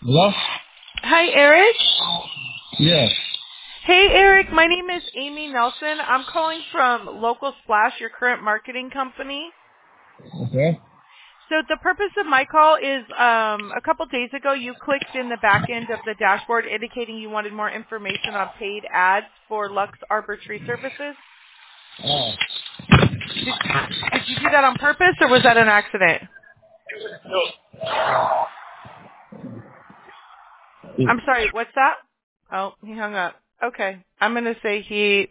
Hello? Hi, Eric. Yes. Hey, Eric. My name is Amy Nelson. I'm calling from Local Splash, your current marketing company. Okay. So the purpose of my call is a couple days ago you clicked in the back end of the dashboard indicating you wanted more information on paid ads for Lux Arbor Tree Services. Oh. Did you do that on purpose or was that an accident? I'm sorry, what's that? Oh, he hung up. Okay. I'm going to say he